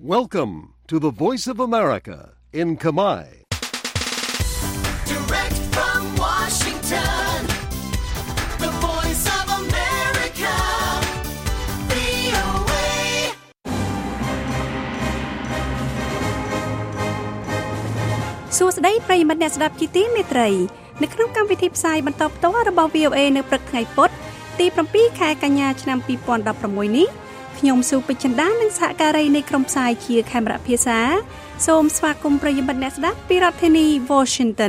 Welcome to the Voice of America in Khmer. Direct from Washington, the Voice of America, VOA. សួស្តីប្រិយមិត្តអ្នកស្ដាប់ជាទីមេត្រីនៅក្នុងកម្មវិធីផ្សាយបន្តផ្ទាល់របស់ VOA នៅព្រឹកថ្ងៃពុធទី7ខែកញ្ញាឆ្នាំ2016នេះខ្ញុំស៊ូពេជ្រចិន្តានិងសហការីនៃក្រុមផ្សាយជាខេមរៈភាសាសូមស្វាគមន៍ប្រិយមិត្តអ្នកស្ដាប់ពីរដ្ឋធានី Washington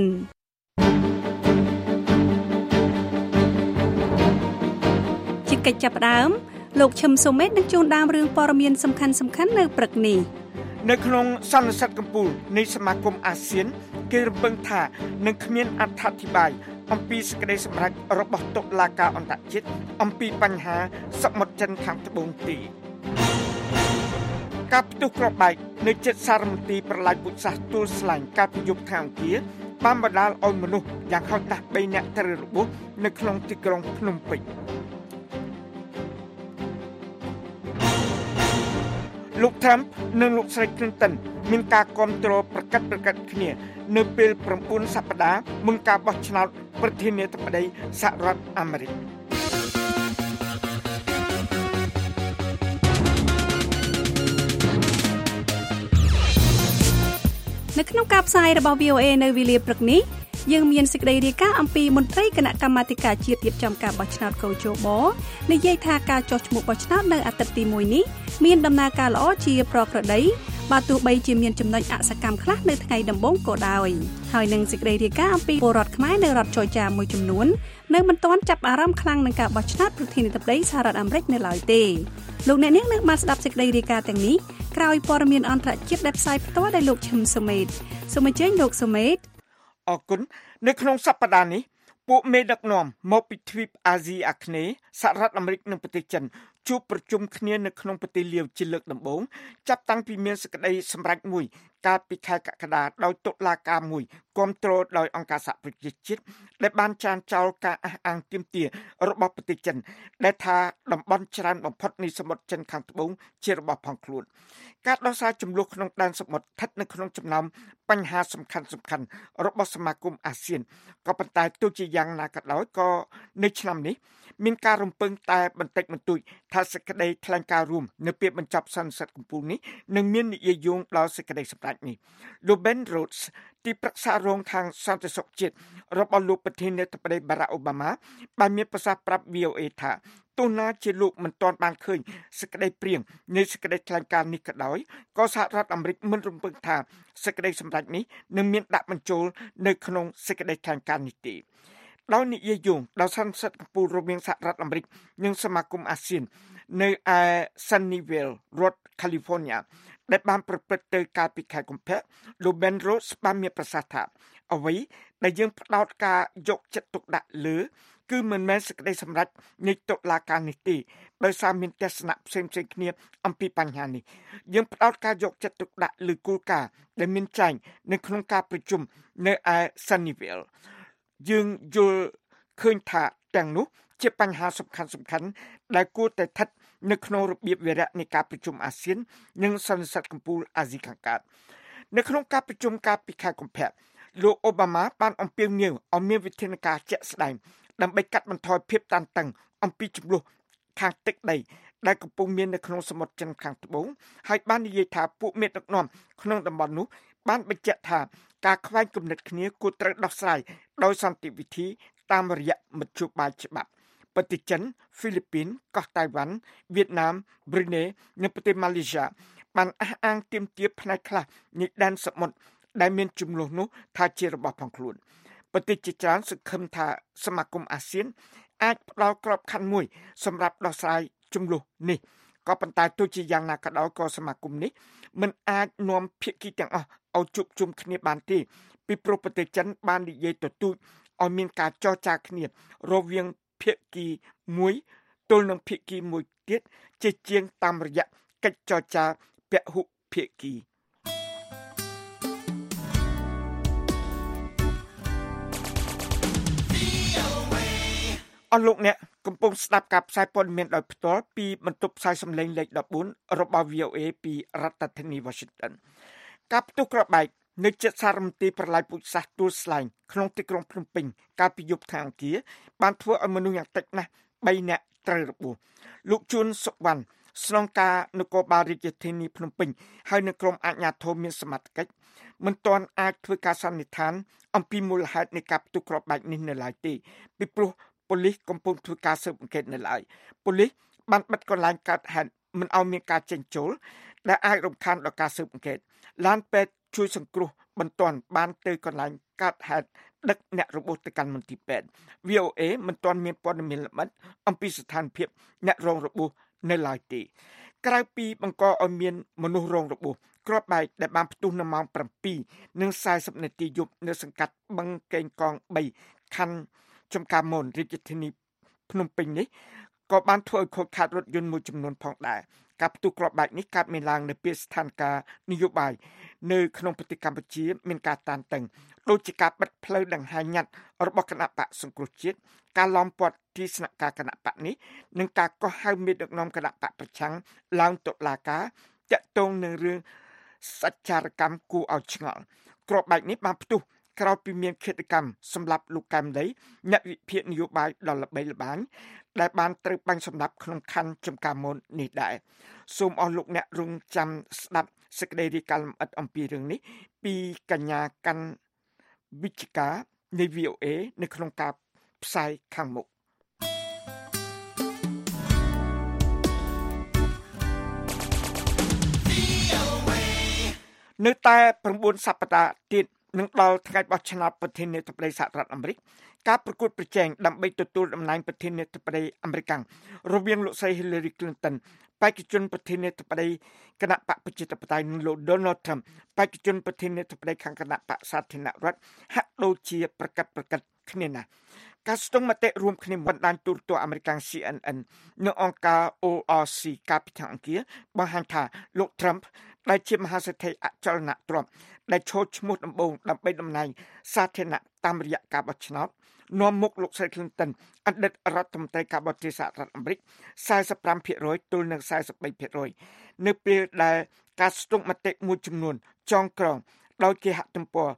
ជាកិច្ចចាប់ផ្ដើមលោកឈឹមសុមេតនឹងជូនដើមរឿងព័ត៌មានសំខាន់ៗនៅព្រឹកនេះនៅក្នុងសន្និសីទកំពូលនៃសមាគមអាស៊ានគេរំពឹងថានឹងគ្មានអត្ថាធិប្បាយអំពីសេចក្តីសម្រេចរបស់តុលាការអន្តរជាតិអំពីបញ្ហាសមុទ្រចិនខាងត្បូងទេការផ្ទុះគ្រាប់បែកនៅជិតសារមន្ទីរប្រឡាយពូជសាសន៍ទួលស្លែងកាលពីយប់ថ្ងៃអង្គារបានបណ្ដាលឲ្យមនុស្សយ៉ាងហោចណាស់3នាក់ត្រូវរបួសនៅក្នុងទីក្រុងភ្នំពេញលោក Trump និងលោកស្រី Clinton មានការគាំទ្រប្រកាសគ្នានៅពេល9សប្តាហ៍មុនការបោះឆ្នោតប្រធានាធិបតីសហរដ្ឋអាមេរិកនៅក្នុងការផ្សាយរបស់ VOA នៅវេលាព្រឹកនេះយើងមានសេចក្តីរាយការណ៍អំពីមន្ត្រីគណៈកម្មាធិការជាតិរៀបចំការបោះឆ្នោតកោជបនិយាយថាការចុះឈ្មោះបោះឆ្នោតនៅអាទិត្យទី1នេះមានដំណើរការល្អជាប្រក្រតីបើទោះបីជាមានចំណុចអសកម្មខ្លះនៅថ្ងៃដំបូងក៏ដោយហើយនឹងសេចក្តីរាយការណ៍អំពីពលរដ្ឋខ្មែរនៅរដ្ឋ Georgia មួយចំនួននៅមិនទាន់ចាប់អារម្មណ៍ខ្លាំងនឹងការបោះឆ្នោតប្រធានាធិបតីសហរដ្ឋអាមេរិកនៅឡើយទេលោកអ្នកនាងនឹងបានស្ដាប់សេចក្តីរាយការណ៍ទាំងនេះក្រោយព័ត៌មានអន្តរជាតិដែលផ្សាយផ្ទាល់ដោយលោកឈឹមសុមេតសូមអញ្ជើញលោកសុមេតអរគុណនៅក្នុងសប្តាហ៍នេះពួកមេដឹកនាំមកពីទ្វីបអាស៊ីអាគ្នេយ៍សហរដ្ឋអាមេរិកនិងប្រទេសចិនជួបប្រជុំគ្នានៅក្នុងប្រទេសលាវជាលើកដំបូងចាប់តាំងពីមានសេចក្តីសម្រេចមួយកាលពីខែកក្កដាដោយតុលាការមួយគាំទ្រដោយអង្គការសហប្រជាជាតិដែលបានចាញ់ចោលការអះអាងទាមទាររបស់ប្រទេសចិនដែលថាតំបន់ច្រើនបំផុតនៃសមុទ្រចិនខាងត្បូងជារបស់ផងខ្លួនការដោះស្រាយចំនួនក្នុងដែនសមុទ្រស្ថិតនៅក្នុងចំណោមបញ្ហាសំខាន់របស់សមាគមអាស៊ានក៏ប៉ុន្តែទោះជាយ៉ាងណាក៏ដោយក៏នៅឆ្នាំនេះមានការរំពឹងតែបន្តិចបន្តួចថាសេចក្តីថ្លែងការណ៍រួមនៅពេលបញ្ចប់សន្និសីទកំពូលនេះនឹងមាននិយាយយោងដល់សេចក្តីសម្រេចនេះលោក Ben Rhodes ទីប្រឹក្សារងខាងសន្តិសុខជាតិរបស់លោកប្រធានាធិបតី Barack Obama បានមានប្រសាសន៍ប្រាប់ VOA ថាទោះណាជាលោកមិនទាន់បានឃើញសេចក្តីព្រាងនៃសេចក្តីថ្លែងការណ៍នេះក៏ដោយក៏សហរដ្ឋអាមេរិកមិនរំពឹងថាសេចក្តីសម្រេចនេះនឹងមានដាក់បញ្ចូលនៅក្នុងសេចក្តីថ្លែងការណ៍នេះទេដោយនិយាយយោងដល់សន្និសីទកំពូលរវាងសហរដ្ឋអាមេរិកនិងសមាគមអាស៊ាននៅឯ Sunnyvale រដ្ឋ California ដែលបានប្រព្រឹត្តទៅកាលពីខែកុម្ភៈលោក Ben Rhodes បានមានប្រសាសន៍ថាអ្វីដែលយើងផ្ដោតការយកចិត្តទុកដាក់លើគឺមិនមែនសេចក្តីសម្រេចនៃតុលាការនេះទេដោយសារមានទស្សនៈផ្សេងៗគ្នាអំពីបញ្ហានេះយើងផ្ដោតការយកចិត្តទុកដាក់លើគោលការណ៍ដែលមានចែងនៅក្នុងការប្រជុំនៅឯ Sunnyvale យើងយល់ឃើញថាទាំងនោះជាបញ្ហាសំខាន់ដែលគួរតែស្ថិតនៅក្នុងរបៀបវារៈនៃការប្រជុំអាស៊ាននិងសន្និសីទកំពូលអាស៊ីខាងកើតនៅក្នុងការប្រជុំកាលពីខែកុម្ភៈលោកអូបាម៉ាបានអំពាវនាវឲ្យមានវិធានការជាក់ស្ដែងដើម្បីកាត់បន្ថយភាពតានតឹងអំពីជម្លោះខាងទឹកដីដែលកំពុងមាននៅក្នុងសមុទ្រចិនខាងត្បូងហើយបាននិយាយថាពួកមេដឹកនាំក្នុងតំបន់នោះបានបញ្ជាក់ថាការខ្វែងគំនិតគ្នាគួរត្រូវដោះស្រាយដោយសន្តិវិធីតាមរយៈមធ្យោបាយច្បាប់ប្រទេសចិនហ្វីលីពីនកោះតៃវ៉ាន់វៀតណាមប្រ៊ុយណេនិងប្រទេសម៉ាឡេស៊ីបានអះអាងទាមទារផ្នែកខ្លះនៃដែនសមុទ្រដែលមានជម្លោះនោះថាជារបស់ផងខ្លួនប្រទេសជាច្រើនសង្ឃឹមថាសមាគមអាស៊ានអាចផ្ដល់ក្របខ័ណ្ឌមួយសម្រាប់ដោះស្រាយជម្លោះនេះក៏ប៉ុន្តែទោះជាយ៉ាងណាក៏ដោយក៏សមាគមនេះមិនអាចនាំភាគីទាំងអស់ឲ្យជួបជុំគ្នាបានទេពីព្រោះប្រទេសចិនបាននិយាយទទូចឲ្យមានការចរចាគ្នារវាងភាគីមួយទល់នឹងភាគីមួយទៀតជាជាងតាមរយៈកិច្ចចរចាពហុភាគីអស់លោកអ្នកកំពុងស្ដាប់ការផ្សាយព័ត៌មានដោយផ្ទាល់ពីបន្ទប់ផ្សាយសំឡេងលេខ14របស់ VOA ពីរដ្ឋធានី Washington ការផ្ទុះគ្រាប់បែកនៅជិតសារមន្ទីរប្រឡាយពូជសាសន៍ទួលស្លែងក្នុងទីក្រុងភ្នំពេញកាលពីយប់ថ្ងៃអង្គារបានធ្វើឲ្យមនុស្សយ៉ាងតិចណាស់3នាក់ត្រូវរបួសលោកជួនសុវណ្ណស្នងការនគរបាលរាជធានីភ្នំពេញហើយនៅក្រុមអាជ្ញាធរមានសមត្ថកិច្ចមិនទាន់អាចធ្វើការសន្និដ្ឋានអំពីមូលហេតុនៃការផ្ទុះគ្រាប់បែកនេះនៅឡើយទេពីព្រោះប៉ូលីសកំពុងធ្វើការស៊ើបអង្កេតនៅឡើយប៉ូលីសបានបិទកន្លែងកើតហេតុមិនឲ្យមានការចេញចូលដែលអាចរំខានដល់ការស៊ើបអង្កេតឡានពេទ្យជួយសង្គ្រោះបន្ទាន់បានទៅកន្លែងកើតហេតុដឹកអ្នករបួសទៅកាន់មន្ទីរពេទ្យ VOA មិនទាន់មានព័ត៌មានលម្អិតអំពីស្ថានភាពអ្នករងរបួសនៅឡើយទេក្រៅពីបង្កឲ្យមានមនុស្សរងរបួសគ្រាប់បែកដែលបានផ្ទុះនៅម៉ោង 7:40 នាទីយប់នៅសង្កាត់បឹងកេងកង3ខណ្ឌចំការមនរាជធានីភ្នំពេញនេះក៏បានធ្វើឲ្យខូចខាតរថយន្តមួយចំនួនផងដែរការផ្ទុះគ្រាប់បែកនេះកើតមានឡើងនៅពេលស្ថានភាពនយោបាយនៅក្នុងប្រទេសកម្ពុជាមានការតានតឹងដូចជាការបិទផ្លូវដង្ហែញ៉ាត់របស់គណៈបកសង្គ្រោះជាតិការឡោមព័ទ្ធទីស្នាក់ការគណៈបកនេះនិងការកោះហៅមេដឹកនាំគណៈបកប្រឆាំងឡើងតុលាការតាក់ទងនឹងរឿងសច្ចារកម្មគួរឲ្យឆ្ងល់គ្រាប់បែកនេះបានផ្ទុះក្រោយពីមានឃាតកម្មសម្រាប់លោកកែមលីអ្នកវិភាគនយោបាយដ៏ល្បីល្បាញដែលបានត្រូវបាញ់សម្លាប់ក្នុងខណ្ឌចំការមននេះដែរសូមអស់លោកអ្នករងចាំស្ដាប់សេចក្តីរាយការណ៍លម្អិតអំពីរឿងនេះពីកញ្ញាកាន់វិជ្ជការនៃ VOA នៅក្នុងការផ្សាយខាងមុខនៅតែ9សប្តាហ៍ទៀតនឹងដល់ថ្ងៃបោះឆ្នោតប្រធានាធិបតីសហរដ្ឋអាមេរិកការប្រកួតប្រជែងដើម្បីទទួលតំណែងប្រធានាធិបតីអាមេរិករវាងលោកស្រី Hillary Clinton បេក្ខជនប្រធានាធិបតីគណៈបកប្រជាធិបតេយ្យនិងលោក Donald Trump បេក្ខជនប្រធានាធិបតីខាងគណៈបកសាធារណរដ្ឋហាក់ដូចជាប្រកាសគ្នាណាស់ការស្ទង់មតិរួមគ្នាបណ្ដាញទូរទស្សន៍អាមេរិក CNN នៅអង្គការ ORC កាលពីថ្ងៃអង្គារបង្ហាញថាលោក Trump ដែលជាមហាសេដ្ឋីអចលនទ្រព្យដែលឈរឈ្មោះដំបូងដើម្បីតំណែងសាធារណៈតាមរយៈការបោះឆ្នោតនាំមុខលោកស្រី Clinton អតីតរដ្ឋមន្ត្រីការបរទេសសហរដ្ឋអាមេរិក 45% ទល់នឹង 43% នៅពេលដែលការស្ទង់មតិមួយចំនួនចងក្រងដោយគេហទំព័រ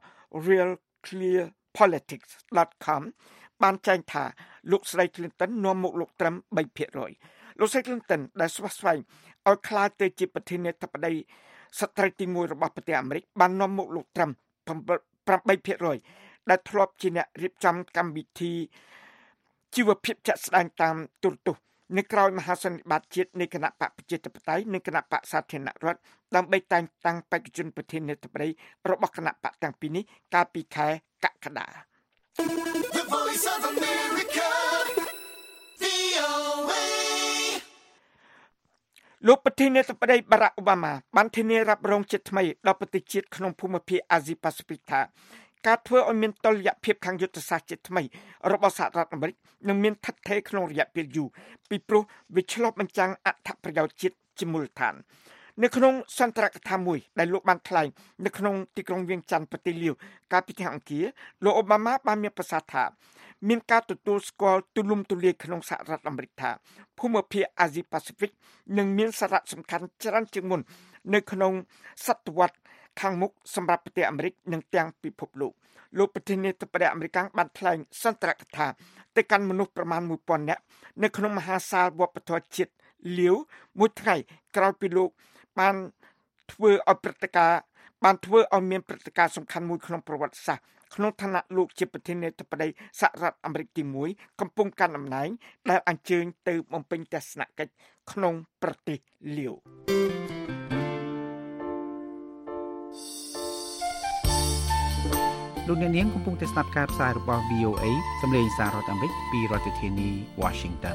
realclearpolitics.com បានចែងថាលោកស្រី Clinton នាំមុខលោក Trump 3%លោកស្រី Clinton ដែលស្វាស្វែងឲ្យក្លាយទៅជាប្រធានាធិបតីស្ត្រីទី1របស់ប្រទេសអាមេរិកបាននាំមុខលោក Trump 8% ដែលធ្លាប់ជាអ្នករៀបចំកម្មវិធីជីវភាពចាក់ស្ដែងតាមទូរទស្សន៍នៅក្រោយមហាសន្និបាតជាតិនៃគណៈបកប្រជាធិបតេយ្យនិងគណៈបកសាធារណរដ្ឋដើម្បីតែងតាំងបេក្ខជនប្រធានាធិបតីរបស់គណៈបកទាំងពីរនេះកាលពីខែកក្កដា The Voice of America, VOA. លោកប្រធានាធិបតីបារ៉ាក់អូបាម៉ាបានធានារ៉ាប់រងជាថ្មីដល់ប្រទេសជាតិក្នុងភូមិភាគអាស៊ីប៉ាស៊ីហ្វិកថាការធ្វើឲ្យមានតុល្យភាពខាងយុទ្ធសាស្ត្រជាថ្មីរបស់សហរដ្ឋអាមេរិកនឹងមានថិតថេរក្នុងរយៈពេលយូរពីព្រោះវាឆ្លុះបញ្ចាំងអត្ថប្រយោជន៍ជាតិជាមូលដ្ឋាននៅក្នុងសន្ទរកថាមួយដែលលោកបានថ្លែងនៅក្នុងទីក្រុងវៀងច័ន្ទប្រទេសលាវកាលពីថ្ងៃអង្គារលោកអូបាម៉ាបានមានប្រសាសន៍ថាមានការទទួលស្គាល់ទូលំទូលាយក្នុងសហរដ្ឋអាមេរិកថាភូមិភាគអាស៊ីប៉ាស៊ីហ្វិកនឹងមានសារៈសំខាន់ច្រើនជាងមុននៅក្នុងសតវត្សខាងមុខសម្រាប់ប្រទេសអាមេរិកនិងទាំងពិភពលោកប្រធានាធិបតីអាមេរិកបានថ្លែងសន្ទរកថាទៅកាន់មនុស្សប្រមាណ 1000 នាក់នៅក្នុងមហាសាលវប្បធម៌ជាតិលាវមួយថ្ងៃក្រោយពីលោកបានធ្វើឲ្យព្រឹត្តិការណ៍បានធ្វើឲ្យមានព្រឹត្តិការណ៍សំខាន់មួយក្នុងប្រវត្តិសាស្ត្រក្នុងឋានៈលោកជាប្រធានាធិបតីសហរដ្ឋអាមេរិកទី1កំពុងកាន់តំណែងដែលអញ្ជើញទៅបំពេញទស្សនកិច្ចក្នុងប្រទេសលាវលោកអ្នកនាងកំពុងតែស្ដាប់ការផ្សាយរបស់ VOA សម្លេងសាររដ្ឋអាមេរិកពីរដ្ឋធានី Washington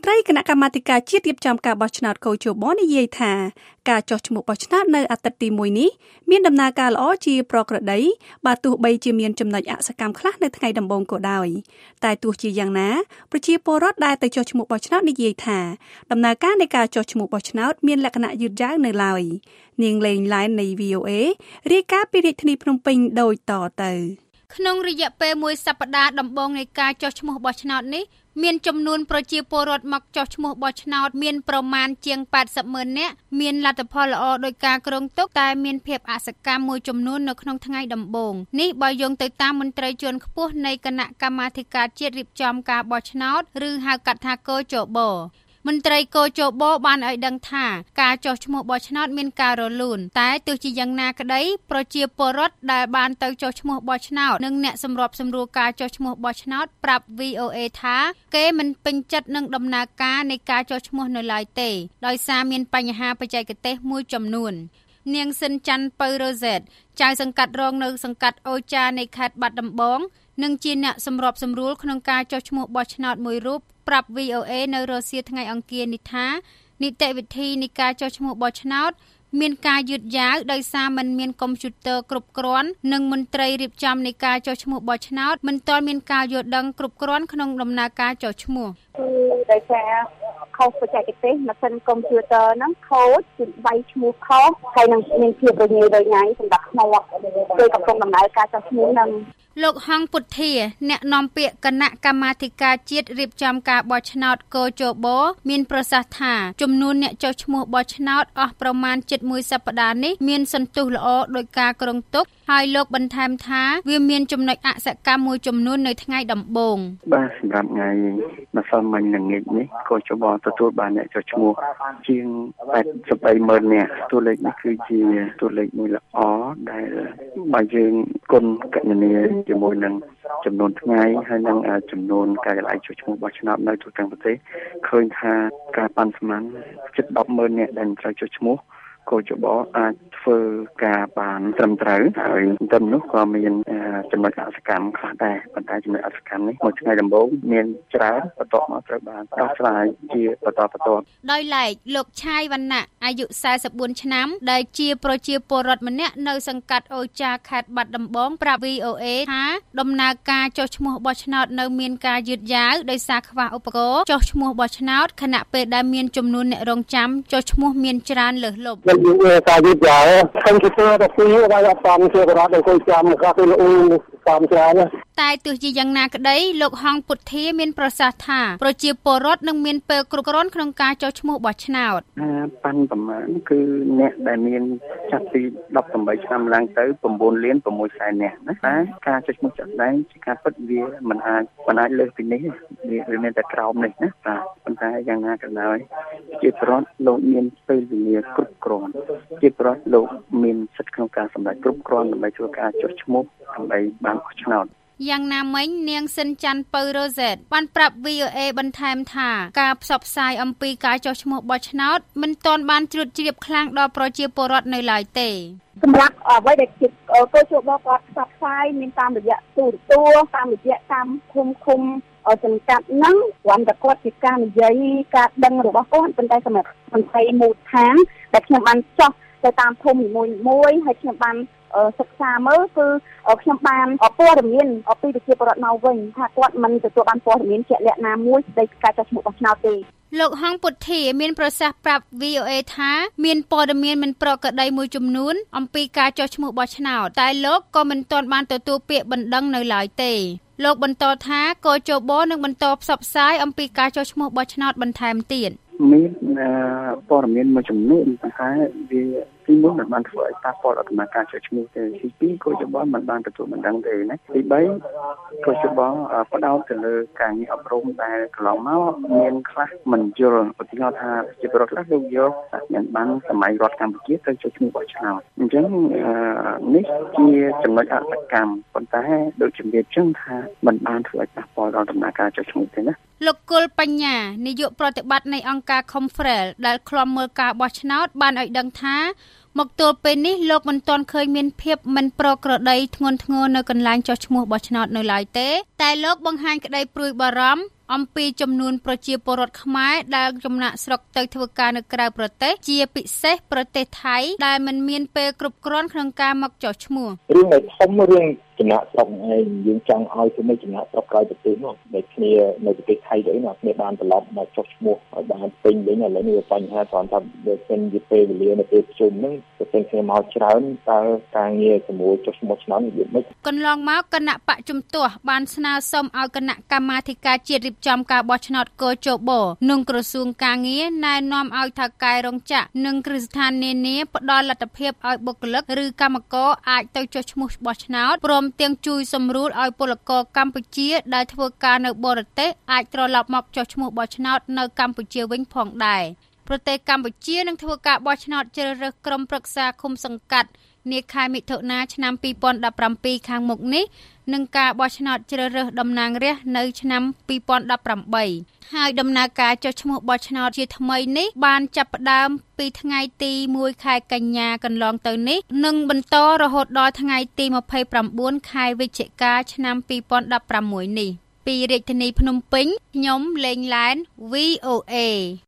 ត្រីគណៈកម្មាធិការជាតិរៀបចំការបោះឆ្នោតកោជបនិយាយថាការចុះឈ្មោះបោះឆ្នោតនៅអាទិត្យទី1នេះមានដំណើរការល្អជាប្រក្រតីបើទោះបីជាមានចំណុចអសកម្មខ្លះនៅថ្ងៃដំបូងក៏ដោយតែទោះជាយ៉ាងណាប្រជាពលរដ្ឋដែលទៅចុះឈ្មោះបោះឆ្នោតនិយាយថាដំណើរការនៃការចុះឈ្មោះបោះឆ្នោតមានលក្ខណៈយឺតយ៉ាវនៅឡើយនាងលេងឡែននៃ VOA រាយការណ៍ពីរាជធានីភ្នំពេញដូចតទៅក្នុងរយៈពេល1សប្តាហ៍ដំបូងនៃការចុះឈ្មោះបោះឆ្នោតនេះមានចំនួនប្រជាពលរដ្ឋមកចុះឈ្មោះបោះឆ្នោតមានប្រមាណជាង 80,000 នាក់មានលទ្ធផលល្អដោយការគ្រោងទុកតែមានភាពអសកម្មមួយចំនួននៅក្នុងថ្ងៃដំបូងនេះបើយោងទៅតាមមន្ត្រីជាន់ខ្ពស់នៃគណៈកម្មាធិការជាតិរៀបចំការបោះឆ្នោតឬហៅកាត់ថាកោជបមន្ត្រីកោជបបានឲ្យដឹងថាការចុះឈ្មោះបោះឆ្នោតមានការរលូនតែទោះជាយ៉ាងណាក្តីប្រជាពលរដ្ឋដែលបានទៅចុះឈ្មោះបោះឆ្នោតនិងអ្នកសម្របសម្រួលការចុះឈ្មោះបោះឆ្នោតប្រាប់ VOA ថាគេមិនពេញចិត្តនឹងដំណើរការនៃការចុះឈ្មោះនៅឡើយទេដោយសារមានបញ្ហាបច្ចេកទេសមួយចំនួននាងសិនច័ន្ទពៅរ៉ូសេតចៅសង្កាត់រងនៅសង្កាត់អូចានៃខេត្តបាត់ដំបងនិងជាអ្នកសម្របសម្រួលក្នុងការចុះឈ្មោះបោះឆ្នោតមួយរូបប្រាប់ VOA នៅរសៀលថ្ងៃអង្គារនេះថានីតិវិធីនៃការចុះឈ្មោះបោះឆ្នោតមានការយឺតយ៉ាវដោយសារมันមានកុំព្យូទ័រគ្រប់គ្រាន់និងមន្ត្រីរៀបចំនៃការចុះឈ្មោះបោះឆ្នោតមិនទាន់មានការយល់ដឹងគ្រប់គ្រាន់ក្នុងដំណើរការចុះឈ្មោះដោយសារខុសបច្ចេកទេសម៉ាស៊ីនកុំព្យូទ័រហ្នឹងខូចគឺវាយឈ្មោះខុសហើយនឹងមានភាពរញ៉េរញ៉ៃសម្រាប់ខ្មោចពេលកំពុងដំណើរការចុះឈ្មោះហ្នឹងលោកហងពុទ្ធាអ្នកនាំពាក្យគណៈកម្មាធិការជាតិរៀបចំការបោះឆ្នោតកោជបមានប្រសាសន៍ថាចំនួនអ្នកចុះឈ្មោះបោះឆ្នោតអស់ប្រមាណជិត1សប្តាហ៍នេះមានសន្ទុះល្អដោយការគ្រោងទុកហើយលោកបន្ថែមថាវាមានចំណុចអសកម្មមួយចំនួននៅថ្ងៃដំបូងបាទសម្រាប់ថ្ងៃម្សិលមិញល្ងាចនេះកោជបទទួលបានអ្នកចុះឈ្មោះជាង 83,000 នាក់តួលេខនេះគឺជាតួលេខមួយល្អដែលបើយើងគុណកណនាជាមួយនឹងចំនួនថ្ងៃហើយនឹងចំនួនការកន្លែងចុះឈ្មោះបោះឆ្នោតនៅទូទាំងប្រទេសឃើញថាការប៉ាន់ស្មានជិត 10,000 នាក់ដែលត្រូវចុះឈ្មោះកោជបអាចធ្វើការបានត្រឹមត្រូវហើយត្រឹមនោះក៏មានចំណុចអសកម្មខ្លះដែរប៉ុន្តែចំណុចអសកម្មនេះមួយថ្ងៃដំបូងមានច្រើនបន្ទាប់មកត្រូវបានដោះស្រាយជាបន្តបន្ទាប់ដោយឡែកលោកឆាយវណ្ណៈអាយុ44ឆ្នាំដែលជាប្រជាពលរដ្ឋម្នាក់នៅសង្កាត់អូចាខេត្តបាត់ដំបងប្រាប់ VOA ថាដំណើរការចុះឈ្មោះបោះឆ្នោតនៅមានការយឺតយ៉ាវដោយសារខ្វះឧបករណ៍ចុះឈ្មោះបោះឆ្នោតខណៈពេលដែលមានចំនួនអ្នករងចាំចុះឈ្មោះមានច្រើនលើសលប់ការយឺតយ៉ាវខ្ញុំគិតថាពីវាអត់សមជាបរិបទអង្គុយចាំក៏ទៅល្អតាមច្រើនតែទោះជាយ៉ាងណាក្តីលោកហងពុទ្ធាមានប្រសាសន៍ថាប្រជាពលរដ្ឋនឹងមានពេលគ្រប់គ្រាន់ក្នុងការចុះឈ្មោះបោះឆ្នោតប៉ាន់ប្រមាណគឺអ្នកដែលមានចាប់ពី18ឆ្នាំឡើងទៅ9លាន6សែននាក់ណាតែការចុះឈ្មោះចាក់ដែងជាការពិតវាមិនអាចលើសពីនេះវាមានតែក្រោមនេះណាបាទប៉ុន្តែយ៉ាងណាក៏ដោយជាប្រវត្តិលោកមានពេលវេលាគ្រប់គ្រាន់ជាប្រវត្តិលោកមានសិទ្ធិក្នុងការសម្រេចគ្រប់គ្រាន់ដើម្បីធ្វើការចុះឈ្មោះដើម្បីបានបោះឆ្នោតយ៉ាងណាមិញនាងសិនច័ន្ទពៅរ៉ូសេតបានប្រាប់ VOA បន្ថែមថាការផ្សព្វផ្សាយអំពីការចុះឈ្មោះបោះឆ្នោតមិនទាន់បានជ្រួតជ្រាបខ្លាំងដល់ប្រជាពលរដ្ឋនៅឡើយទេសម្រាប់អ្វីដែលជាកោជបគាត់ផ្សព្វផ្សាយមានតាមរយៈទូរទស្សន៍តាមរយៈតាមឃុំសង្កាត់ហ្នឹងគ្រាន់តែគាត់ជាការនិយាយការដឹងរបស់គាត់ប៉ុន្តែសម្រាប់មន្ត្រីមូលដ្ឋានដែលខ្ញុំបានចុះទៅតាមភូមិមួយហើយខ្ញុំបានសិក្សាមើលគឺខ្ញុំបានព័ត៌មានពីប្រជាពលរដ្ឋមកវិញថាគាត់មិនទទួលបានព័ត៌មានជាក់លាក់ណាមួយស្ដីពីការចុះឈ្មោះបោះឆ្នោតទេលោកហងពុទ្ធាមានប្រសាសន៍ប្រាប់ VOA ថាមានព័ត៌មានមិនប្រក្រតីមួយចំនួនអំពីការចុះឈ្មោះបោះឆ្នោតតែលោកក៏មិនទាន់បានទទួលពាក្យបណ្ដឹងនៅឡើយទេលោកបន្តថាកោជបនឹងបន្តផ្សព្វផ្សាយអំពីការចុះឈ្មោះបោះឆ្នោតបន្ថែមទៀតមានព័ត៌មានមួយចំនួនប៉ុន្តែវាទីមួយមិនបានធ្វើឲ្យប៉ះពាល់ដល់ដំណើរការចុះឈ្មោះទេទីពីរកោជបមិនបានទទួលបណ្ដឹងទេណាទី3កោជបផ្ដោតទៅលើការងារអប់រំដែលកន្លងមកមានខ្លះមិនយល់ឧទាហរណ៍ថាជាប្រវត្តិខ្លះលោកយកមិនបានសម័យរដ្ឋកម្ពុជាទៅចុះឈ្មោះបោះឆ្នោតអញ្ចឹងនេះជាចំណុចអសកម្មប៉ុន្តែដូចជំរាបចឹងថាមិនបានធ្វើឲ្យប៉ះពាល់ដល់ដំណើរការចុះឈ្មោះទេណាលោកគុលបញ្ញានាយកប្រតិបត្តិនៃអង្គការ Confrel ដែលឃ្លាំមើលការបោះឆ្នោតបានឲ្យដឹងថាមកទល់ពេលនេះលោកមិនទាន់ឃើញមានភាពមិនប្រក្រតីធ្ងន់ធ្ងរនៅកន្លែងចុះឈ្មោះបោះឆ្នោតនៅឡើយទេតែលោកបង្ហាញក្តីព្រួយបារម្ភអំពីចំនួនប្រជាពលរដ្ឋខ្មែរដែលចំណាក់ស្រុកទៅធ្វើការនៅក្រៅប្រទេសជាពិសេសប្រទេសថៃដែលមិនមានពេលគ្រប់គ្រាន់ក្នុងការមកចុះឈ្មោះរឿងដែលធំរឿងចំណាក់ស្រុកឯងយើងចង់ឲ្យជំនួយចំណាក់ស្រុកក្រៅប្រទេសនោះដូចគ្នានៅប្រទេសថៃដែរណាគ្នាបានត្រឡប់មកចុះឈ្មោះឲ្យបានពេញវិញឥឡូវនេះបញ្ហាគ្រាន់តែវាពេញពេលវេលានៅពេលប្រជុំហ្នឹងទៅពេញគ្នាមកច្រើនតើការងារជាមួយចុះឈ្មោះឆ្នាំនេះមិនកន្លងមកគណៈបកជំទាស់បានស្នើសុំឲ្យគណៈកម្មាធិការជាតិរៀបចំការបោះឆ្នោតកោជបនិងក្រសួងការងារណែនាំឲ្យថៅកែរោងចក្រនិងគ្រឹះស្ថាននានាផ្ដល់លទ្ធភាពឲ្យបុគ្គលិកឬកម្មករអាចទៅចុះឈ្មោះបោះឆ្នោតព្រមទាំងជួយសម្រួលឲ្យពលករកម្ពុជាដែលធ្វើការនៅបរទេសអាចត្រឡប់មកចុះឈ្មោះបោះឆ្នោតនៅកម្ពុជាវិញផងដែរប្រទេសកម្ពុជានឹងធ្វើការបោះឆ្នោតជ្រើសរើសក្រុមប្រឹក្សាឃុំសង្កាត់នាខែមិថុនាឆ្នាំ2017ខាងមុខនេះនឹងការបោះឆ្នោតជ្រើសរើសតំណាងរាស្ត្រនៅឆ្នាំ2018ហើយដំណើរការចុះឈ្មោះបោះឆ្នោតជាថ្មីនេះបានចាប់ផ្ដើមពីថ្ងៃទី1ខែកញ្ញាកន្លងទៅនេះនិងបន្តរហូតដល់ថ្ងៃទី29ខែវិច្ឆិកាឆ្នាំ2016នេះពីរាជធានីភ្នំពេញខ្ញុំលេងឡែន VOA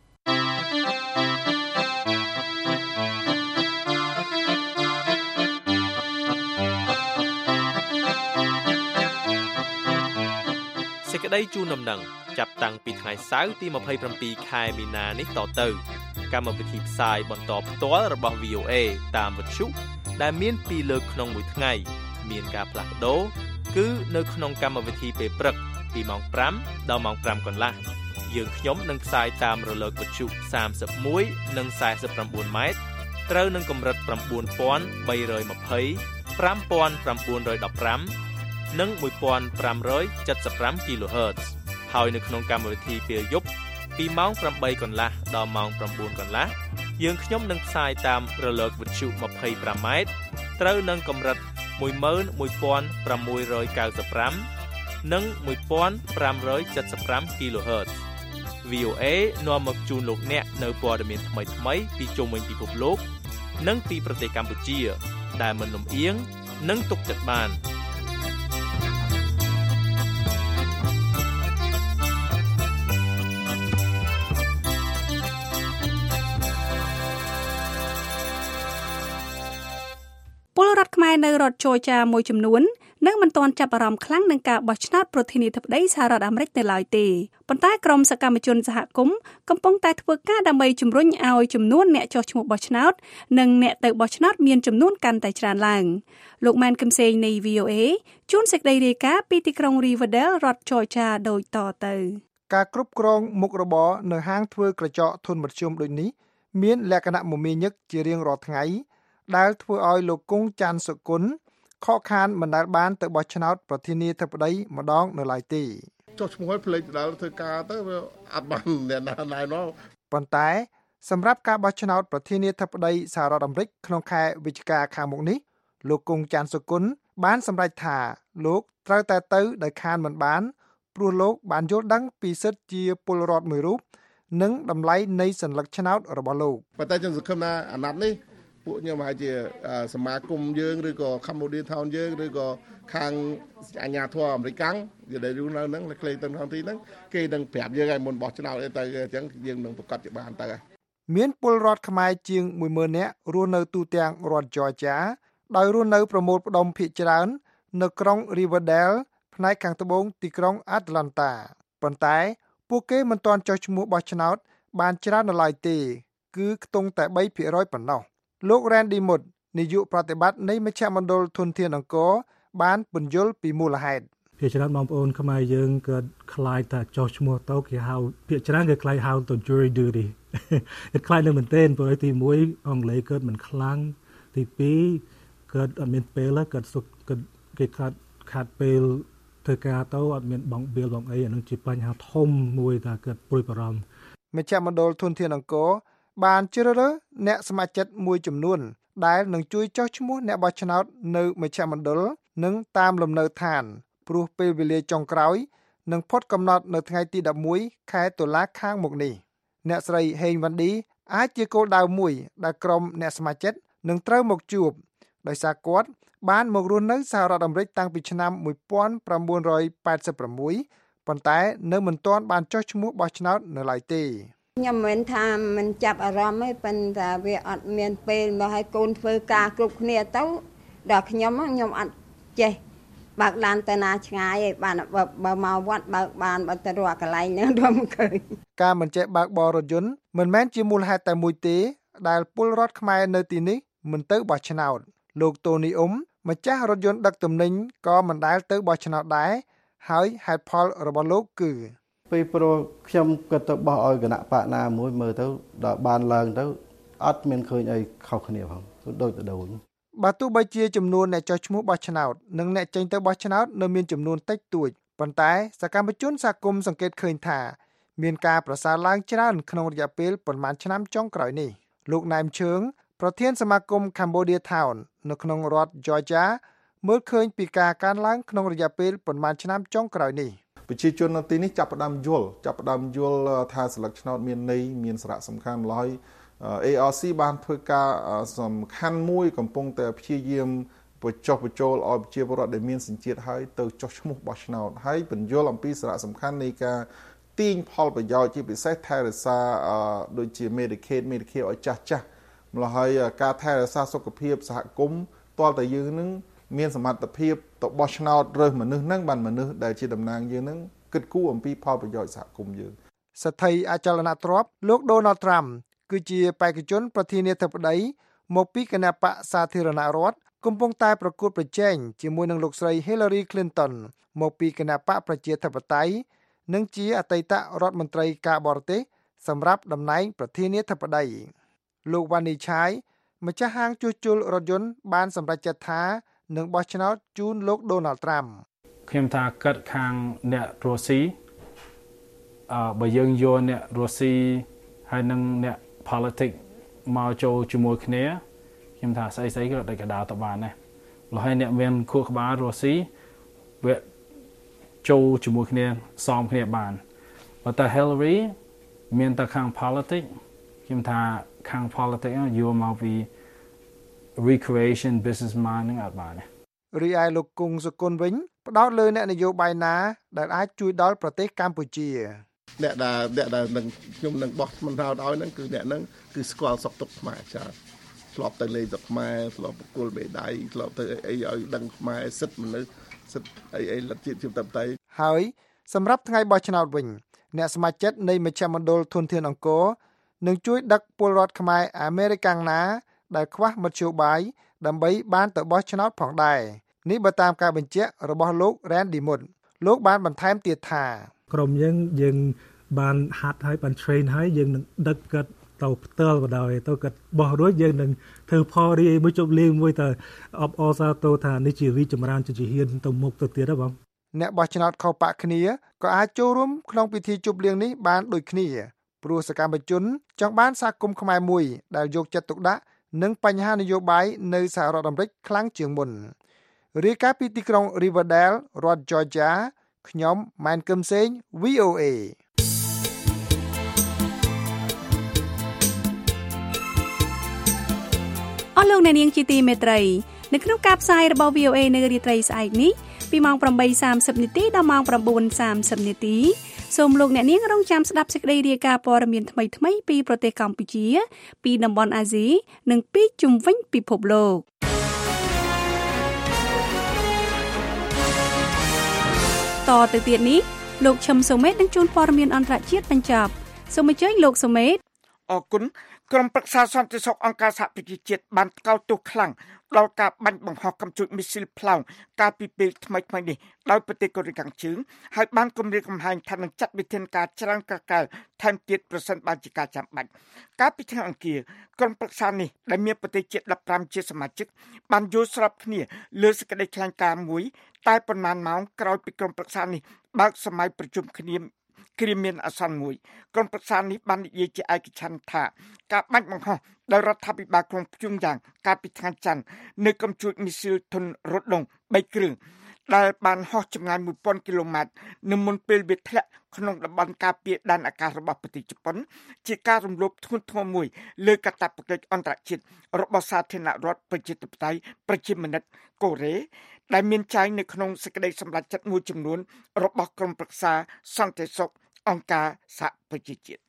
សេចក្តីជូនដំណឹងចាប់តាំងពីថ្ងៃសៅរ៍ទី27ខែមីនានេះតទៅកម្មវិធីផ្សាយបន្តផ្ទាល់របស់ VOA តាមវិទ្យុដែលមាន2លើកក្នុងមួយថ្ងៃមានការផ្លាស់ប្ដូរគឺនៅក្នុងកម្មវិធីពេលព្រឹកពីម៉ោង5ដល់ម៉ោង5កន្លះយើងខ្ញុំនឹងផ្សាយតាមរលកវិទ្យុ31និង49ម៉ែត្រត្រូវនឹងកម្រិត9320 5915និង1575 kHz ហើយនៅក្នុងកម្មវិធីពេលយប់ពីម៉ោង8កន្លះដល់ម៉ោង9កន្លះយើងខ្ញុំនឹងផ្សាយតាមរលកវិទ្យុ25ម៉ែត្រត្រូវនឹងកម្រិត11695និង1575 kHz VOA នាំមកជូនលោកអ្នកនៅព័ត៌មានថ្មីៗពីជុំវិញពិភពលោកនិងពីប្រទេសកម្ពុជាដែលមិនលំអៀងនិងទុកចិត្តបានពលរដ្ឋខ្មែរនៅរដ្ឋជ័រចាមួយចំនួននឹងមិនទាន់ចាប់អារម្មណ៍ខ្លាំងនឹងការបោះឆ្នោតប្រធានាធិបតីសហរដ្ឋអាមេរិកនៅឡើយទេប៉ុន្តែក្រុមសកម្មជនសហគមន៍កំពុងតែធ្វើការដើម្បីជំរុញឲ្យចំនួនអ្នកចុះឈ្មោះបោះឆ្នោតនិងអ្នកទៅបោះឆ្នោតមានចំនួនកាន់តែច្រើនឡើងលោកម៉ែនគឹមសេងនៃ VOA ជួនសេចក្តីរាយការណ៍ពីទីក្រុង Riverdale រដ្ឋ Georgia ដូចតទៅការគ្រប់គ្រងមុខរបរនៅហាងធ្វើក្រចកធុនមធ្យមដូចនេះមានលក្ខណៈមមាញឹកជារៀងរាល់ថ្ងៃដែលធ្វើឲ្យលោកគង់ចាន់សុគន្ធខកខានមិនដែលបានទៅបោះឆ្នោតប្រធានាធិបតីម្ដងនៅឡើយទេចុះឈ្មោះឲ្យផ្លេចដល់ធ្វើការទៅវាអត់បានអ្នកណាណែនាំប៉ុន្តែសម្រាប់ការបោះឆ្នោតប្រធានាធិបតីសហរដ្ឋអាមេរិកក្នុងខែវិច្ឆិកាខាងមុខនេះលោកគង់ចាន់សុគន្ធបានសម្រេចថាលោកត្រូវតែទៅដោយខានមិនបានព្រោះលោកបានយល់ដឹងពីសិទ្ធិជាពលរដ្ឋមួយរូបនិងតម្លៃនៃសញ្ញាឆ្នោតរបស់លោកប៉ុន្តែខ្ញុំសង្ឃឹមថាអាណត្តិនេះពួកខ្ញុំអាចជាសមាគមយើងឬក៏ Cambodia Town យើងឬក៏ខាងអាជ្ញាធរអាមេរិកកាំងនិយាយនៅហ្នឹងនៅក្លេទៅក្នុងទីហ្នឹងគេនឹងប្រាប់យើងឲ្យមុនបោះឆ្នោតទៅអញ្ចឹងយើងនឹងប្រកាសជាបានទៅមានពលរដ្ឋខ្មែរជាង 10000 នាក់រស់នៅទូទាំងរដ្ឋ Georgia ដោយរស់នៅប្រមូលផ្ដុំភាគច្រើននៅក្រុង Riverdale ផ្នែកខាងត្បូងទីក្រុង Atlanta ប៉ុន្តែពួកគេមិនទាន់ចុះឈ្មោះបោះឆ្នោតបានច្រើននៅឡើយទេគឺខ្ទង់តែ 3% ប៉ុណ្ណោះលោក Randy Mudd នាយកប្រតិបត្តិនៃមជ្ឈមណ្ឌលធនធានអង្គរបានពន្យល់ពីមូលហេតុភាគច្រើនបងប្អូនខ្មែរយើងក៏ខ្លាចតែចុះឈ្មោះទៅគេហៅភាគច្រើនគេខ្លាចហៅទៅ jury duty គេខ្លាចនឹងមែនទែនព្រោះទី1អង់គ្លេសកើតមិនខ្លាំងទី2កើតអត់មានពេលកើតសុខគេខាត់ពេលធ្វើការទៅអត់មានបងបៀលបងអីអានឹងជាបញ្ហាធំមួយដែលកើតព្រួយបារម្ភមជ្ឈមណ្ឌលធនធានអង្គរបានជ្រើសរើសអ្នកសមាជិកមួយចំនួនដែលនឹងជួយចុះឈ្មោះអ្នកបោះឆ្នោតនៅមជ្ឈមណ្ឌលនិងតាមលំនៅឋានព្រោះពេលវេលាចុងក្រោយនឹងផុតកំណត់នៅថ្ងៃទី11ខែតុលាខាងមុខនេះអ្នកស្រីហេងវ៉ាន់ឌីអាចជាគោលដៅមួយដែលក្រុមអ្នកសមាជិកនឹងត្រូវមកជួបដោយសារគាត់បានមករស់នៅសហរដ្ឋអាមេរិកតាំងពីឆ្នាំ1986 ប៉ុន្តែនៅមិនទាន់បានចុះឈ្មោះបោះឆ្នោតនៅឡើយទេខ្ញុំមិនថាមិនចាប់អារម្មណ៍ទេប៉ុន្តែវាអត់មានពេលមកឲ្យកូនធ្វើការគ្រប់គ្នាទៅដល់ខ្ញុំអត់ចេះបើកឡានទៅណាឆ្ងាយឯងបានបើមកវត្តបើកបានបើទៅរកកន្លែងហ្នឹងដល់មិនឃើញការមិនចេះបើកបររថយន្តមិនមែនជាមូលហេតុតែមួយទេដែលពលរដ្ឋខ្មែរនៅទីនេះមិនទៅបោះឆ្នោតលោកតូនីអ៊ុំម្ចាស់រថយន្តដឹកទំនិញក៏មិនដែលទៅបោះឆ្នោតដែរហើយហេតុផលរបស់លោកគឺពេលព្រោះខ្ញុំក៏ទៅបោះឲ្យគណៈបកណាមួយមើលទៅដល់បានឡើងទៅអត់មានឃើញអីខុសគ្នាផងដូចទៅដូចបើទោះបីជាចំនួនអ្នកចុះឈ្មោះបោះឆ្នោតនិងអ្នកចេញទៅបោះឆ្នោតនៅមានចំនួនតិចតួចប៉ុន្តែសកម្មជនសហគមន៍សង្កេតឃើញថាមានការប្រសើរឡើងច្រើនក្នុងរយៈពេលប្រមាណឆ្នាំចុងក្រោយនេះលោកណែមឈើងប្រធានសមាគម Cambodia Town នៅក្នុងរដ្ឋ Georgia មើលឃើញពីការកើនឡើងក្នុងរយៈពេលប្រមាណឆ្នាំចុងក្រោយនេះប្រជាជននៅទីនេះចាប់ផ្ដើមយល់ថាស្លឹកឆ្នោតមានន័យមានសារៈសំខាន់ឡើយARC បានធ្វើការសំខាន់មួយកំពុងតែព្យាយាមបញ្ចុះបញ្ចូលឲ្យប្រជាពលរដ្ឋដែលមានសញ្ជាតិហើយទៅចុះឈ្មោះបោះឆ្នោតហើយបញ្យល់អំពីសារៈសំខាន់នៃការទាញផលប្រយោជន៍ជាពិសេសថែរក្សាដូចជា Medicaid ឲ្យចាស់ម្ល៉េះហើយការថែរក្សាសុខភាពសហគមន៍ទាល់តែយើងនឹងមានសមត្ថភាពទៅបោះឆ្នោតរើសមនុស្សហ្នឹងបានមនុស្សដែលជាតំណាងយើងហ្នឹងគិតគូរអំពីផលប្រយោជន៍សហគមន៍យើងសេដ្ឋីអចលនទ្រព្យលោក Donald Trump គឺជាបេក្ខជនប្រធានាធិបតីមកពីគណបក្សសាធារណរដ្ឋកំពុងតែប្រកួតប្រជែងជាមួយនឹងលោកស្រី Hillary Clinton មកពីគណបក្សប្រជាធិបតេយ្យនិងជាអតីតរដ្ឋមន្ត្រីការបរទេសសម្រាប់តំណែងប្រធានាធិបតីលោកវ៉ានីឆាយម្ចាស់ហាងជួសជុលរថយន្តបានសម្រេចចិត្តថានឹងបោះឆ្នោតជូនលោក Donald Trump ខ្ញុំថាកាត់ខាងអ្នករុស្ស៊ីបើយើងយកអ្នករុស្ស៊ីហើយនឹងអ្នក politics មកចូលជាមួយគ្នាខ្ញុំថាស្អីក៏ដូចកដាទៅបានដែរលហើយអ្នកមានខួរក្បាលរុស្ស៊ីវាចូលជាមួយគ្នាសមគ្នាបានបើតែ Hillary មានតែខាង politics ខ្ញុំថាខាង politics យកមកពី recreation businessman នឹងអត់បានទេរីឯលោកគង់សុគន្ធវិញផ្ដោតលើអ្នកនយោបាយណាដែលអាចជួយដល់ប្រទេសកម្ពុជាអ្នកដែលនឹងខ្ញុំនឹងបោះឆ្នោតឲ្យហ្នឹងគឺអ្នកហ្នឹងគឺស្គាល់សុខទុក្ខខ្មែរច្រើនធ្លាប់ទៅលេងទៅខ្មែរធ្លាប់ប្រគល់បេដៃធ្លាប់ទៅអីឲ្យដឹងខ្មែរសិទ្ធិមនុស្សសិទ្ធិអីលទ្ធិជាតិតបតៃហើយសម្រាប់ថ្ងៃបោះឆ្នោតវិញអ្នកសមាជិកនៃមជ្ឈមណ្ឌលធនធានអង្គរនឹងជួយដឹកពលរដ្ឋខ្មែរអាមេរិកាំងណាដែលខ្វះមធ្យោបាយដើម្បីបានទៅបោះឆ្នោតផងដែរនេះបើតាមការបញ្ជាក់របស់លោក Randy Mood លោកបានបន្ថែមទៀតថាក្រុមយើងបានហាត់ហើយបាន train ហើយយើងនឹងដឹកគាត់ទៅផ្ទាល់បណ្ដោយទៅគាត់បោះរួចយើងនឹងធ្វើផលរីមួយជប់លេងមួយទៅអបអរសាទរថានេះជារីកចម្រើនជាហ៊ានទៅមុខទៅទៀតហ៎បងអ្នកបោះឆ្នោតខុសបកគ្នាក៏អាចចូលរួមក្នុងពិធីជប់លៀងនេះបានដូចគ្នាព្រោះសកម្មជនចង់បានសហគមន៍ខ្មែរមួយដែលយកចិត្តទុកដាក់នឹងបញ្ហានយោបាយនៅសហរដ្ឋអាមេរិកខ្លាំងជាងមុនរាយការណ៍ពីទីក្រុង Riverdale រដ្ឋ Georgia ខ្ញុំម៉ែនកឹមសេង VOA អស់លោកអ្នកនាងជាទីមេត្រីនៅក្នុងការផ្សាយរបស់ VOA នៅរាត្រីស្អែកនេះពីម៉ោង 8:30 នាទីដល់ម៉ោង 9:30 នាទីសូមលោកអ្នកនាងរងចាំស្ដាប់សេចក្តីរាយការណ៍ព័ត៌មានថ្មីៗពីប្រទេសកម្ពុជាពីតំបន់អាស៊ីនិងពីជុំវិញពិភពលោកតទៅទៀតនេះលោកឈឹមសូមេតនឹងជួនព័ត៌មានអន្តរជាតិបញ្ចប់សូមអញ្ជើញលោកសូមេតអរគុណក្រុមប្រឹក្សាសន្តិសុខអង្គការសហប្រជាជាតិបានកោតទោសខ្លាំងដល់ការបាញ់បង្ហោះកាំជ្រួចមីស៊ីលផ្លោងកាលពីពេលថ្មីៗនេះដោយប្រទេសកូរ៉េខាងជើងហើយបានគម្រាមកំហែងថានឹងចាត់វិធានការច្រើនកកែលថែមទៀតប្រសិនបើជាការចាំបាច់កាលពីថ្ងៃអង្គារក្រុមប្រឹក្សានេះដែលមានប្រទេសជាតិ15ជាសមាជិកបានយល់ស្របគ្នាលើសេចក្តីថ្លែងការណ៍មួយតែប៉ុន្មានម៉ោងក្រោយពីក្រុមប្រឹក្សានេះបើកសម័យប្រជុំគ្នាគ្រាមានអាសន្នមួយក្រុមប្រឹក្សានេះបាននិយាយជាឯកច្ឆន្ទថាការបាញ់បង្ហោះដោយរដ្ឋាភិបាលក្រុងព្យុងយ៉ាងកាលពីថ្ងៃច័ន្ទនៅកំជួចមីស៊ីលធុនរថដុង3គ្រឿងដែលបានហោះចម្ងាយ 1000 គីឡូម៉ែត្រនៅមុនពេលវាធ្លាក់ក្នុងតំបន់ការពារដែនអាកាសរបស់ប្រទេសជប៉ុនជាការរំលោភធ្ងន់ធ្ងរមួយលើកាតព្វកិច្ចអន្តរជាតិរបស់សាធារណរដ្ឋប្រជាធិបតេយ្យប្រជាមានិតកូរ៉េដែលមានចែងនៅក្នុងសេចក្តីសម្រេចចិត្តមួយចំនួនរបស់ក្រុមប្រឹក្សាសន្តិសុខអង្គការសហប្រជាជាតិ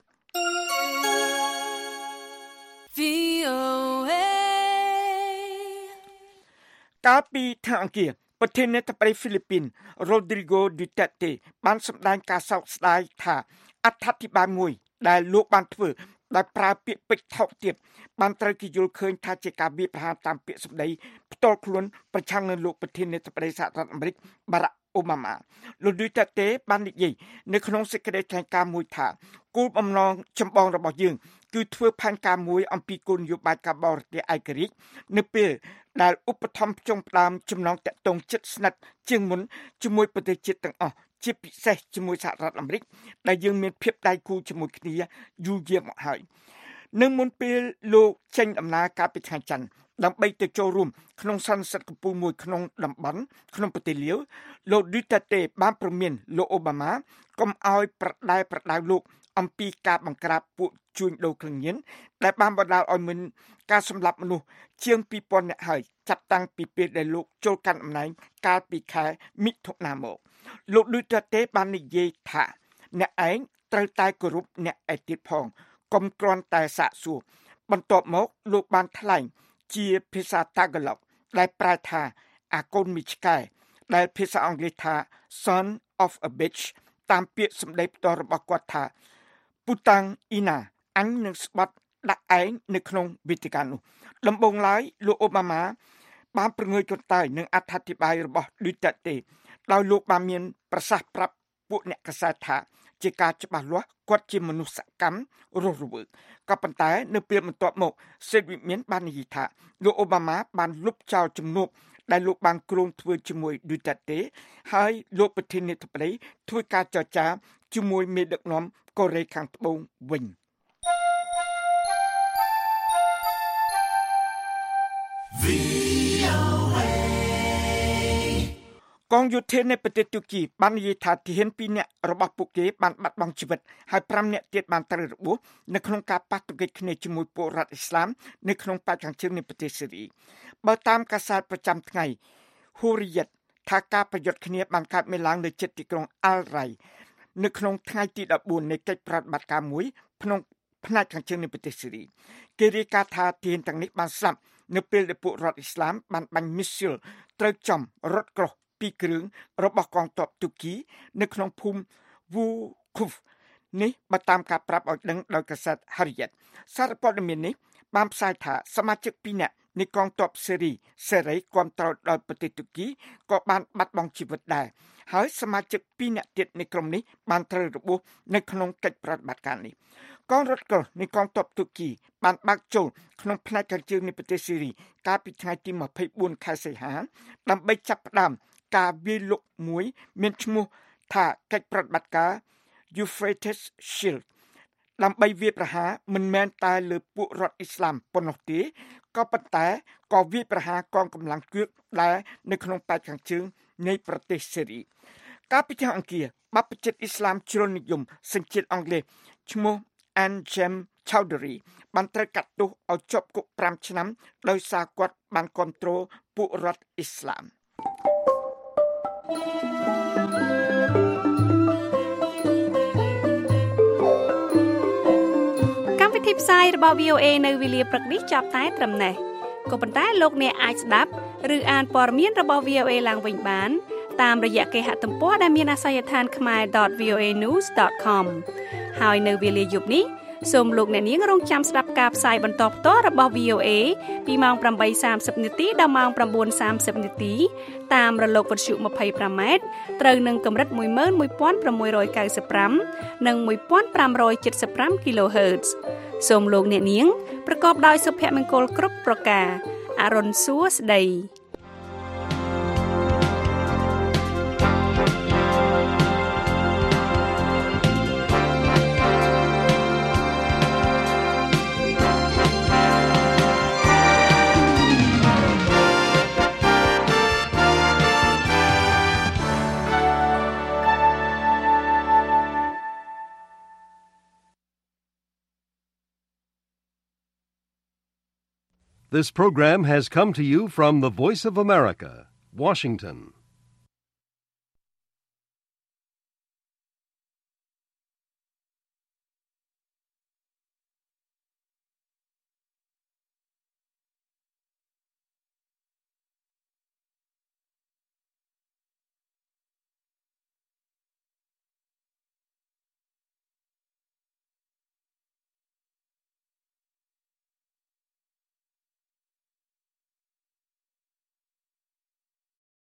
កាលពីថ្ងៃអង្គារប្រធានាធិបតីហ្វីលីពីន Rodrigo Duterte បានសម្ដែងការសោកស្ដាយថាអត្ថាធិប្បាយមួយដែលលោកបានធ្វើដោយប្រើពាក្យពេចន៍ថោកទាបបានត្រូវគេយល់ឃើញថាជាការវាយប្រហារតាមពាក្យសម្ដីផ្ទាល់ខ្លួនប្រឆាំងនឹងលោកប្រធានាធិបតីសហរដ្ឋអាមេរិក Barack Obama លោក Duterte បាននិយាយនៅក្នុងសេចក្តីថ្លែងការណ៍មួយថាគោលបំណងចម្បងរបស់យើងគឺធ្វើផែនការមួយអំពីគោលនយោបាយការបរទេសឯករាជ្យនៅពេលដែលឧបត្ថម្ភចុងផ្ដើមចំណងតាក់ទងជិតស្និទ្ធជាងមុនជាមួយប្រទេសជាតិទាំងអស់ជាពិសេសជាមួយសហរដ្ឋអាមេរិកដែលយើងមានភាពដៃគូជាមួយគ្នាយូរយារមកហើយនៅមុនពេលលោកចេញដំណើរការពីថ្ងៃច័ន្ទដើម្បីទៅចូលរួមក្នុងសន្និសីទកំពូលមួយក្នុងតំបន់ក្នុងប្រទេសលាវលោក Duterte បានព្រមានលោក Obama កុំឲ្យប្រដៅលោកអំពីការបង្ក្រាបពួកជួញដូរគ្រឿងញៀនដែលបានបណ្ដាលឲ្យមានការសម្លាប់មនុស្សជាង 2000 នាក់ហើយចាប់តាំងពីពេលដែលលោកចូលកាន់តំណែងកាលពីខែមិថុនាមកលោក Duterte បាននិយាយថាអ្នកឯងត្រូវតែគោរពអ្នកឯទៀតផងកុំគ្រាន់តែសាកសួរបន្ទាប់មកលោកបានថ្លែងជាភាសា Tagalog ដែលប្រែថាអាកូនមីឆ្កែដែលភាសាអង់គ្លេសថា son of a bitch តាមពាក្យសម្ដីផ្ទាល់របស់គាត់ថា Putang ina អញនឹងស្បត់ដាក់ឯងនៅក្នុងវេទិកានោះដំបូងឡើយលោកអូបាម៉ាបានប្រងើយកន្តើយនឹងអត្ថាធិប្បាយរបស់ Duterte ដោយលោកបានមានប្រសាសន៍ប្រាប់ពួកអ្នកកាសែតថាជាការច្បាស់លាស់គាត់ជាមនុស្សសកម្មរស់រវើកក៏ប៉ុន្តែនៅពេលបន្ទាប់មកសេតវិមានបាននិយាយថាលោកអូបាម៉ាបានលុបចោលជំនួបដែលលោកបានគ្រោងធ្វើជាមួយ Duterte ហើយលោកប្រធានាធិបតីធ្វើការចរចាជាមួយមេដឹកនាំកូរ៉េខាងត្បូងវិញកងយោធានៃប្រទេសទូគីបាននិយាយថាទាហាន2នាក់របស់ពួកគេបានបាត់បង់ជីវិតហើយ5នាក់ទៀតបានត្រូវរបួសនៅក្នុងការប៉ះទង្គិចគ្នាជាមួយពលរដ្ឋអ៊ីស្លាមនៅក្នុងប៉ែកខាងជើងនៃប្រទេសស៊េរីបើតាមកាសែតប្រចាំថ្ងៃ Hurriyet ថាការប្រយុទ្ធគ្នាបានកើតមានឡើងនៅជិតទីក្រុង Al-Rai នៅក្នុងថ្ងៃទី14នៃកិច្ចប្រតិបត្តិការមួយក្នុងផ្នែកខាងជើងនៃប្រទេសស៊េរីគេរាយការណ៍ថាទាហានទាំងនេះបានស្លាប់នៅពេលដែលពួករដ្ឋអ៊ីស្លាមបានបាញ់មីស៊ីលត្រូវចំរថក្រោះ2គ្រឿងរបស់កងទ័ពទូគីនៅក្នុងភូមិ Wukuf នេះបើតាមការប្រាប់ឲ្យដឹងដោយកាសែត Hurriyet សារព័ត៌មាននេះបានផ្សាយថាសមាជិក2នាក់នៃកងទ័ពស៊េរីសេរីគាំទ្រដោយប្រទេសទូគីក៏បានបាត់បង់ជីវិតដែរហើយសមាជិក2នាក់ទៀតនៃក្រុមនេះបានត្រូវរបួសនៅក្នុងកិច្ចប្រតិបត្តិការនេះកងរថក្រោះនៃកងទ័ពទូគីបានបើកចូលក្នុងផ្នែកខាងជើងនៃប្រទេសស៊េរីកាលពីថ្ងៃទី24ខែសីហាដើម្បីចាប់ផ្ដើមការវាយលុកមួយមានឈ្មោះថាកិច្ចប្រតិបត្តិការ Euphrates Shield ដើម្បីវាយប្រហារមិនមែនតែលើពួករដ្ឋអ៊ីស្លាមប៉ុណ្ណោះទេក៏ប៉ុន្តែក៏វាយប្រហារកងកម្លាំងគឿកដែរនៅក្នុងប៉ែកខាងជើងនៃប្រទេសស៊េរីកាលពីថ្ងៃអង្គារបព្វជិតអ៊ីស្លាមជ្រុលនិយមសញ្ជាតិអង់គ្លេសឈ្មោះ Anjem Choudhury បានត្រូវកាត់ទោសឲ្យជាប់គុក5ឆ្នាំដោយសារគាត់បានគ្រប់គ្រងពួករដ្ឋអ៊ីស្លាមកម្មវិធីផ្សាយរបស់ VOA នៅវេលាព្រឹកនេះចាប់តែត្រឹមនេះក៏ប៉ុន្តែលោកអ្នកអាចស្ដាប់ឬអានព័ត៌មានរបស់ VOA ឡើងវិញបានតាមរយៈគេហទំព័រដែលមានអាសយដ្ឋាន khmer.voanews.com ហើយនៅវេលាយប់នេះសូមលោកអ្នកនាងរងចាំស្ដាប់ការផ្សាយបន្តផ្ទាល់របស់ VOA ពីម៉ោង 8:30 នាទីដល់ម៉ោង 9:30 នាទីតាមរលកវិទ្យុ 25m ត្រូវនឹងកម្រិត 11695 និង 1575 kHz សូមលោកអ្នកនាងប្រកបដោយសុភមង្គលគ្រប់ប្រការអរុនសួស្ដី This program has come to you from the Voice of America, Washington